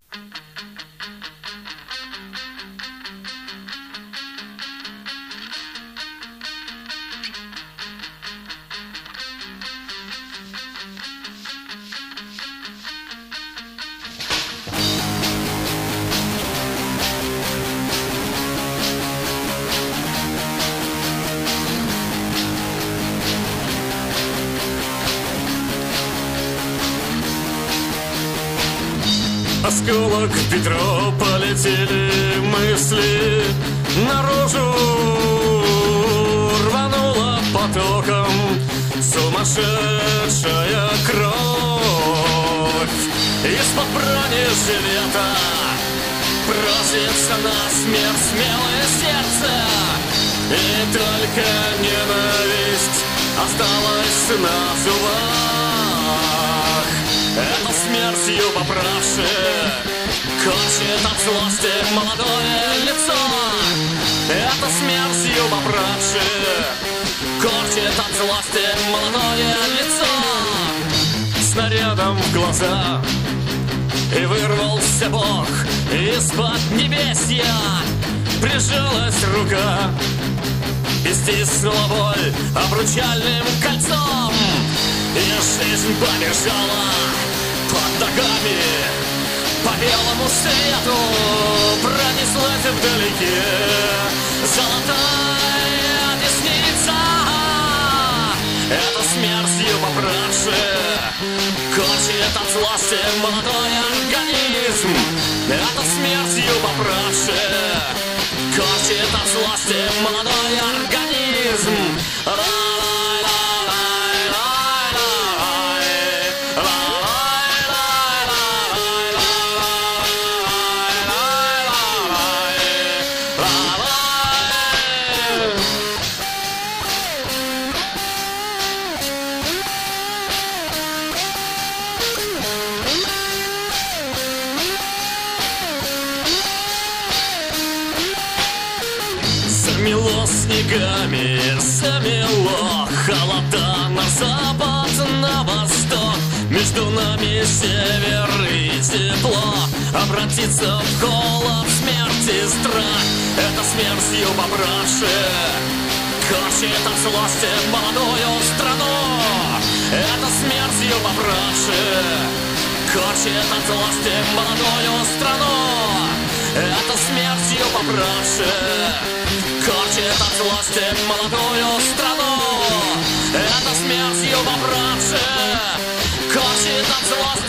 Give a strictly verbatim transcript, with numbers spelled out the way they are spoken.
Осколок в бедро, полетели мысли наружу, рванула потоком сумасшедшая кровь. Из-под бронежилета просится на смерть смелое сердце, и только ненависть осталась на зубах. Это смертью поправши корчит от злости молодое лицо. Это смертью поправши корчит от злости молодое лицо. Снарядом в глаза и вырвался Бог из-под небесья. Прижалась рука и стиснула боль обручальным кольцом. И жизнь побежала под ногами по белому свету, пронеслась вдалеке золотая десница. Это смертью поправши корчит от злости молодой организм. Это смертью поправши корчит от злости молодой организм. Замело снегами, замело холода на запад, на восток. Между нами север и тепло обратится в холод, смерть и страх. Это смертью поправши корчит от злости молодую страну. Это смертью поправши корчит от злости молодую страну. Это смертью поправши корчит от злости молодую страну. Это смертью поправши корчит от злости